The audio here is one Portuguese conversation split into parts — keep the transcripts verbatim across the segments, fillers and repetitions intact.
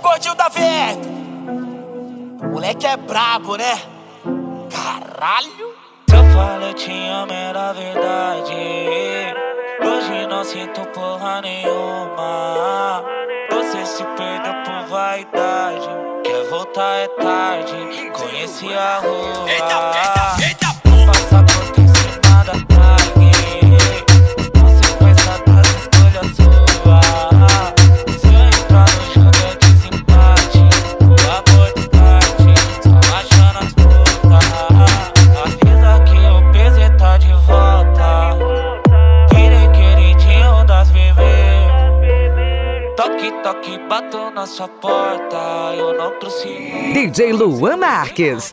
Gordinho da Verde. Moleque é brabo, né? Caralho. Se eu falo eu te amo, era verdade. Hoje não sinto porra nenhuma. Você se perdeu por vaidade. Quer voltar é tarde. Conheci a rua. Eita, eita, eita. Passaporte em cima da tag. Consequência das escolhas suas. Se eu entrar no jogo é desempate. O amor descarte, só achando as putas. Avisa que o P Z tá de volta. Querer queridinho das bebê. Toque, toque, bato na sua porta. Eu não trouxe D J Luan Marques.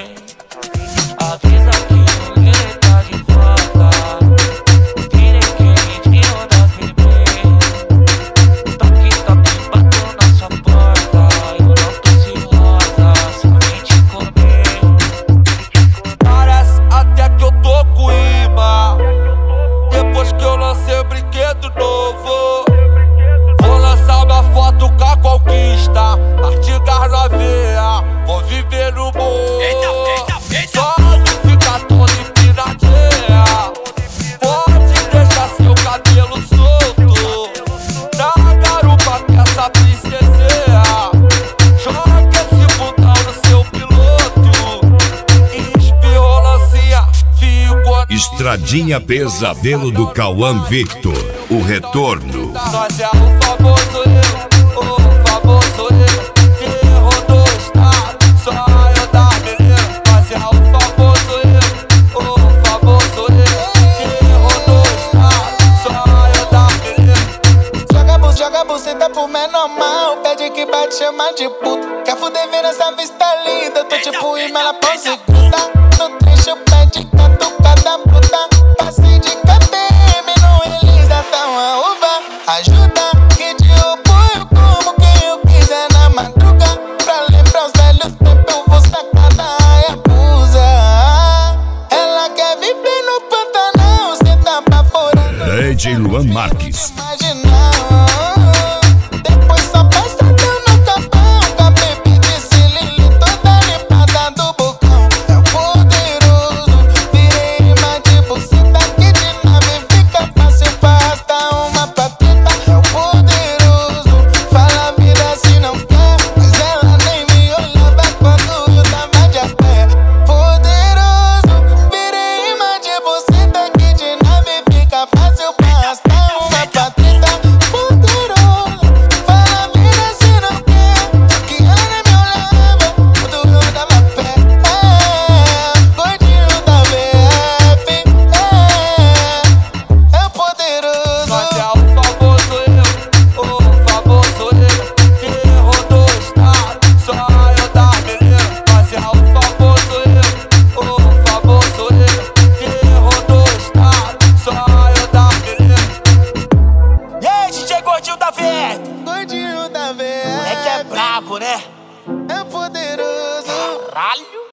Avisa que o líder tá de volta. Querer queridinho das bebê. Toque, toque, bato na sua porta. Eu não trouxe rosa, só vim te comer. Parece até que eu tô com imã. Depois que eu lancei o brinquedo novo, vou lançar minha foto com a conquista. Artigas novinha, vou viver no mundo. Eita, eita, eita. Só de ficar todo empinadinha. Pode deixar seu cabelo solto na garupa que essa princesinha. Joga esse botão no seu piloto. Espirrou lancinha, fico. Estradinha Pesadelo do Cauã Victor, o retorno. Nós é o famoso eu, o famoso eu. Que rodou o estado, só eu da menina. Nós é o famoso eu, o famoso eu. Que rodou o estado, só eu da menina. Joga bus, joga buceta pro menor mal. Pede que bate, chama de puta. Quer fuder, ver essa vista linda. Eu tô tipo imã na pose gruda. No trecho, pede catucada bruta. Passei de K P M, não Elisa, tá uma uva. Ajuda, que de apoio como quem eu quiser na madruga. Pra lembrar os velhos tempos, eu vou sacar da Hayabusa. Ela quer viver no Pantanal, cê tá baforando. D J Luan Marques. Depois só passadão no capão. Com a baby de Cilili toda limpada do bocão. É o poderoso, virei imã de buceta. Que de nave fica fácil pra arrastar uma pateta. É o poderoso, fala a vida se não quer. Mas ela nem me olhava quando eu tava de a pé. Poderoso, virei imã de buceta. Que de nave fica fácil pra arrastar uma pateta. Poderoso, fala a vida se não quer. Só que ela nem me olhava quando eu tava a pé. É, gordinho da V F. É, é o poderoso. Nós é o famoso eu, o famoso eu. Que rodou o estado, só eu da menina. Nós é o famoso eu, o famoso eu. Que rodou o estado, só eu da menina. E aí, D J Gordinho da Verde. Gordinho da V F. Moleque é brabo, né? É o poderoso. Caralho.